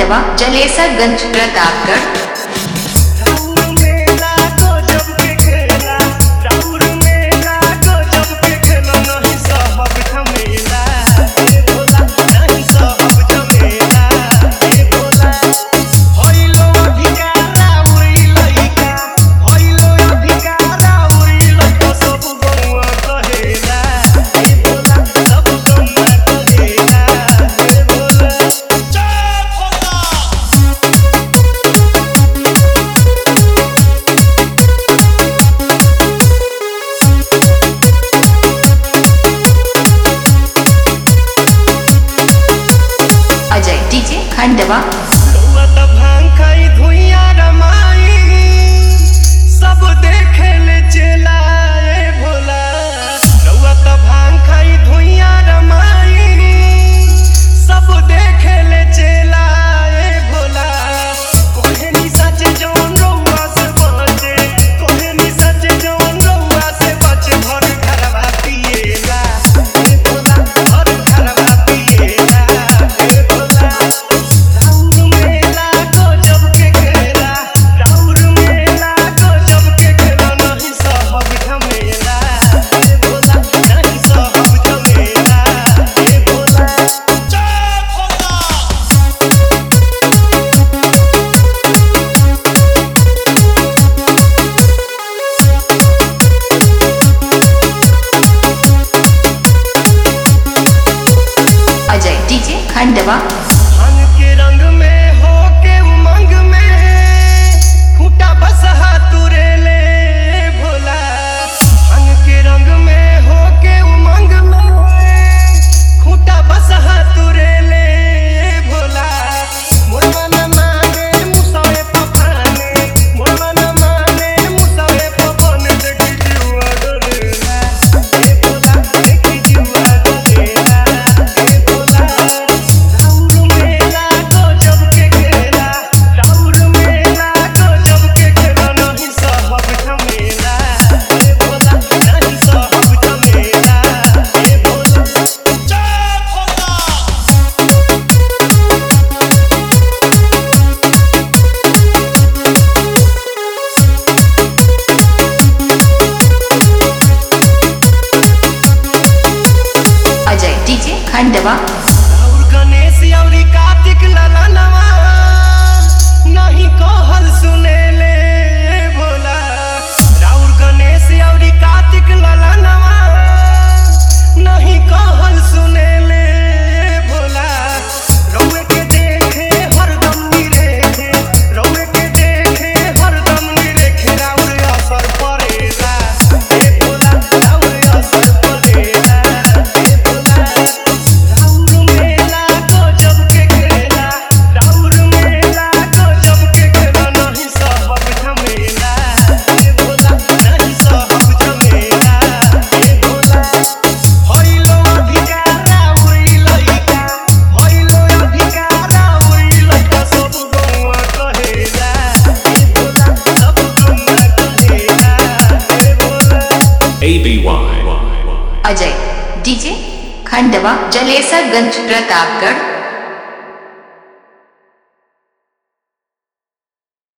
खंडवा जलेसरगंज प्रतापगढ़। खंडवा सब देखे ले चला भोला रउआ त भांग खाई धुइया रमाई सब देखे ले चला भोला कोहे नी सच जौन रउआ से बचे कोहे नी सच जौन रउआ से बचे भर घरवा पिएला भोला भर घरवा पिएला भोला खंडवा भांग के रंग में हो के उमंग में खूटा बसहा तुरे ले भोला भांग के रंग में हो के उमंग में खूटा बसहा तुरे ले भोला मोरवा न माने मुसवे पपाने मोरवा न माने मुसवे पपन देखी जुआ डरेला भोला देखी जुआ डरेला भोला खंडवा और गणेश और कार्तिक ललनवा नहीं कहल सुने ले भोला राउर गणेश और कार्तिक ललनवा नहीं कहल सुने ले भोला रउए के देखे हरदम निरेखे रउए के देखे हरदम निरेखे राउर असर पड़ेला भोला राउर असर पड़ेला भोला अजय डीजे खंडवा जलेसरगंज प्रतापगढ़।